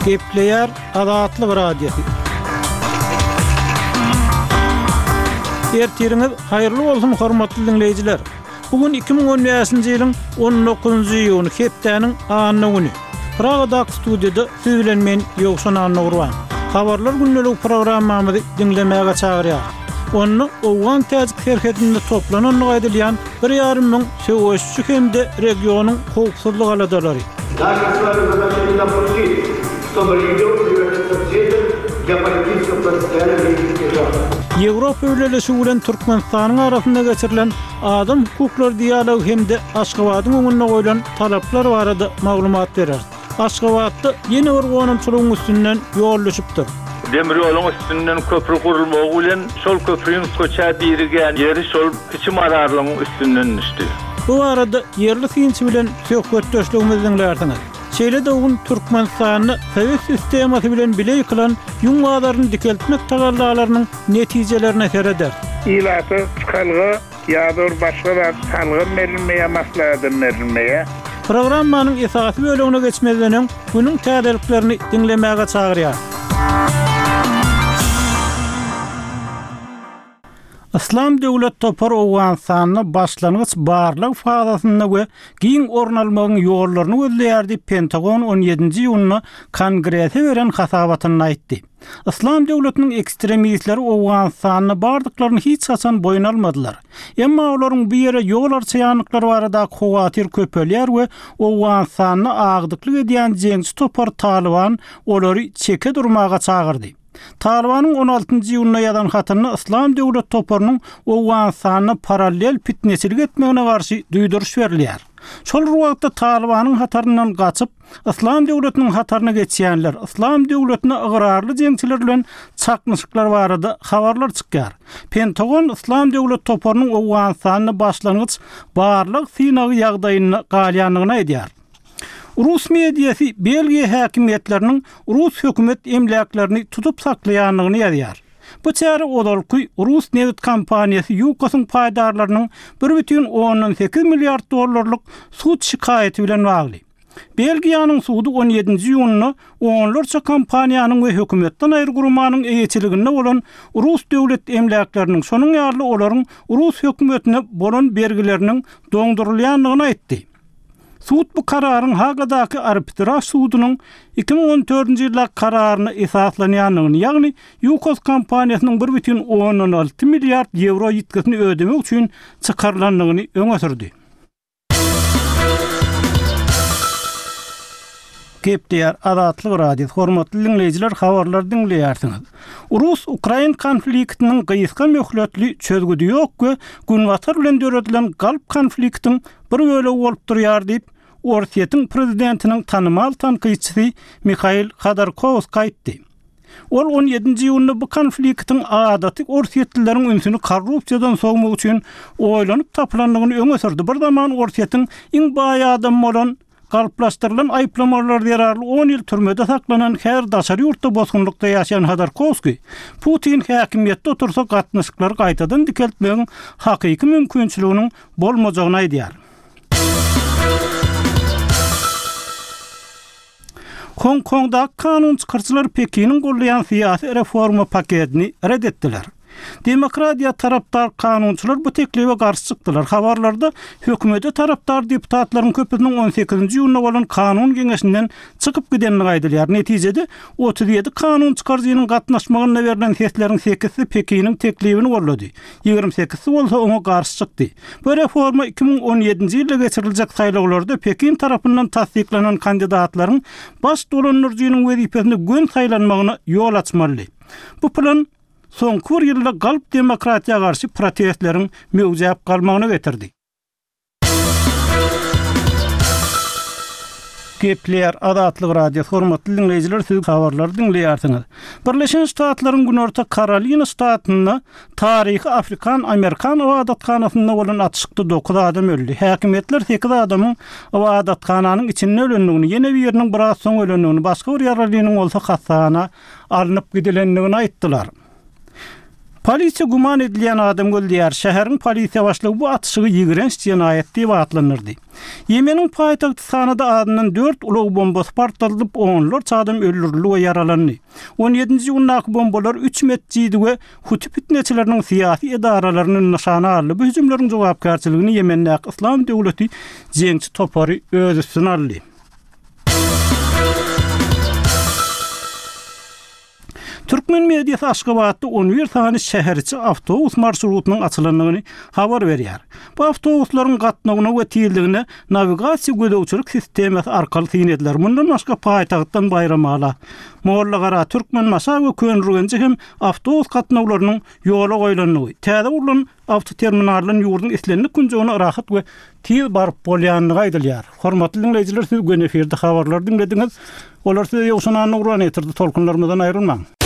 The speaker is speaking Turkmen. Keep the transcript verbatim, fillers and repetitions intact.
Kepler Adatlyk radiosu. Ertiriniz hayırlı bolsun hormatly dinleyijiler. Bugün iki bin on beşinji ýylyň on dokuzunjy ýylyny hepdeniň anyny güni. Pragada studiýada siz bilen men Ýogşan Anagurwan. Habarlar günnelik programmamyzy dinlemäge çagyrýar. Onu Owgan täzik herhetinde toplanan gaýdylýan bir ýarym ming söwüşçü hemde regionyň howpsuzlyk aladalary. Ýewropa ýöneşi bilen Türkmenistanyň arasynda geçirilen adam hukukları diýalogy hemde Aşgabatyň öňüne goýulan talaplar barada maglumat berer. Aşgabatda ýene bir gonumçylygyň üstünden ýollaşypdyr. Demir ýoluň üstünden köprü gurulmagy bilen şol köprüň köçä dirgen ýeri şol kiçim ararlygyň üstünden düşdi. Bu arada yerli synçy bilen söhbetdeşligimiziň lärdiňiz. Şeýle de ogun Türkmenistanyny Sowet sistemasy bilen bile ýykylan ýuňlalaryny dikeltmek tagallalarynyň netijelerini sereder. İlaty çykalgy ýa-da başga bir salgy merilmeýe maslahaty merilmeýe. Programmanyň esasy bölümine geçmeden bunyň täzeliklerini dinlemäge çagyrýar. İslam döwlet topar Owganistanyny başlangyç barlyk fazasynda we giň ornalmagyň ýollaryny gözleýärdi. Pentagon on ýedinji ýylyny kongrese beren hasabatyny aýtdy. İslam döwletiniň ekstremistleri Owganistanyny bardyklaryny hiç haçan boyun almadylar. Emma olaryň bir ýere ýol arçýanlyklary barada howatyr köpelýär we Owganistanyny agdyklyk edýän jeňçi topar Taliban olary çeke durmaga çagyrdy. Talibanyň on altynjy ýylyna ýazan hatyny İslam döwlet toparynyň Owganistanyny paralel pitnesilik etmegine garşy duýduruş berilýär. Şol wagtda Talibanyň hataryndan gaçyp İslam döwletiniň hataryna geçýänler İslam döwletine ıgrarly jeňçiler bilen çakmyşyklar barada habarlar çykýar. Pentagon İslam döwlet toparynyň Owganistanyny başlangyç barlyk synagy ýagdaýyny galýanlygyna edýär. Rus mediýasy Belgiýa häkimetleriniň Rus hökümet emlaklerini tutup saklaýanlygyny ýazýar. Bu çäre odalky Rus neft kompaniýasy Yukosyň paýdarlarynyň bir бүтүn on sekiz milliard dollarlyk sud şikaýety bilen bagly. Belgiýanyň sudy on ýedinji ýylyny onlarça kompaniýanyň we hökümetden aýrgurmanyň eýetçiliginde bolan Rus döwlet emlaklarynyn şonuň ýarly olaryň Rus hökümetine bolan bergileriniň doňdurulýanlygyny aýtdy. Sud bu kararyň Hagadaky arbitraj sudunyň iki bin on dördünjü ýylda kararyny esaslanýanlygyny, ýagny Yukos kompaniýasynyň bir бүтүn on alty milliard euro ýitkisini ödemek üçin çykarlanlygyny öňe sürdi. Kepler Adatlyk radio hormatly dinleyijiler, habarlar dinleýärsiňiz. Rus-Ukrain konfliktiniň gyýyska möhletli çözgüdi ýok we günwatar bilen döredilen galp konfliktiň bir bölegi bolup durýar diýip Orsiýetiň prezidentiniň tanymal tanqidçisi Mikhail Khodorkovskiy aýtdy. Ol on ýedinji ýylyny bu konfliktiň adaty Orsiýetlileriň ünsüni korrupsiýadan sogmak üçin oýlanyp tapylanlygyny öňe sürdi. Bir zaman Orsiýetiň iň baý adam bolan galplaşdyrılan aýplamalar ýararly on ýyl türmede saklanan her daşary ýurtda bozgunlukda ýaşaýan Khodorkovskiy, Putin häkimetde otursa gatnaşyklary gaýtadan dikeltmegiň hakyky mümkinçiliginiň bolmajagyny aýdýar. Hong Kongda kanun çykarçylar Pekiniň gollayan syýasy reforma paketini reddetdiler. Demokratiýa tarapdar kanunçylar bu teklife garşy çykdylar. Habarlarda hökümete tarapdar deputatlaryň köpüsiniň on sekizinji ýylyna bolan kanun geňeşinden çykyp gidenini aýdylýar. Netijede otuz ýedi kanun çykarjynyň gatnaşmagyna berilen sesleriň sekizsi Pekiniň teklifini gollady. ýygrimi sekizsi bolsa oňa garşy çykdy. Bu reforma iki bin on ýedinji ýylda geçiriljek saýlawlarda Pekin tarapyndan tasdiklanan kandidatlaryň baş dolanjynyň wezipesine gün saýlanmagyna ýol açmaly. Bu plan soňky bir ýylda galp demokratiýa garşy protestleriň möwjap galmagyna getirdi. Kepler Adatlyk radio hormatly dinleyijiler, siz habarlar dinleýärsiňiz. Birleşen Ştatlaryň Günorta Karolina ştatyna taryhy Afrikan Amerikan adatkanasynda bolan atışykda dokuz adam öldü. Häkimetler sekiz adamyň adatkananyň içinde ölenligini, ýene biriniň biraz soň ölenligini, başga bir ýaralynyň bolsa hasana alınıp gidilenligini aýtdylar. Polisiýa guman edilýän adam öldürýär. Şäheriň polisiýa başlygy bu atşygy ýigrenç cinayet diýip atlanyrdy. Ýemeniň paýtagty Sanada adynyň dört ulug bombasy partladyp onlarça adam öldürildi we yaralandy. on ýedinji ýyldaky bombalar üç metr we Huti fitneçileriniň syýasy edaralarynyň nişana aldy. Bu hüjümleriň jogapkarçylygynı Ýemendäki Islam döwleti jeňçi topary öz üstüne aldy. Türkmen mediýasy Aşgabatda on bir tane şäherçi awtobus marşrutynyň açylandygyny habar berýär. Bu awtobuslaryň gatnawyna we tiýildigine navigasiýa gödäwçilik sistemasi arkaly synetler. Mundan başga paýtagtdan Bayramala, Mollagara, Türkmenmasa we Könrügenje hem awtobus gatnawlarynyň ýola goýulandygy, täze urulan awtoterminallaryň ýurduň islenlik günjogyna rahat we tiýiz baryp bolýanlygy aýdylýar. Hormatly dinleýijiler, siz göneferde habarlar dinlediňiz. Olar size ýokşunany uran etirdi, tolkunlarymyzdan aýrylmaň.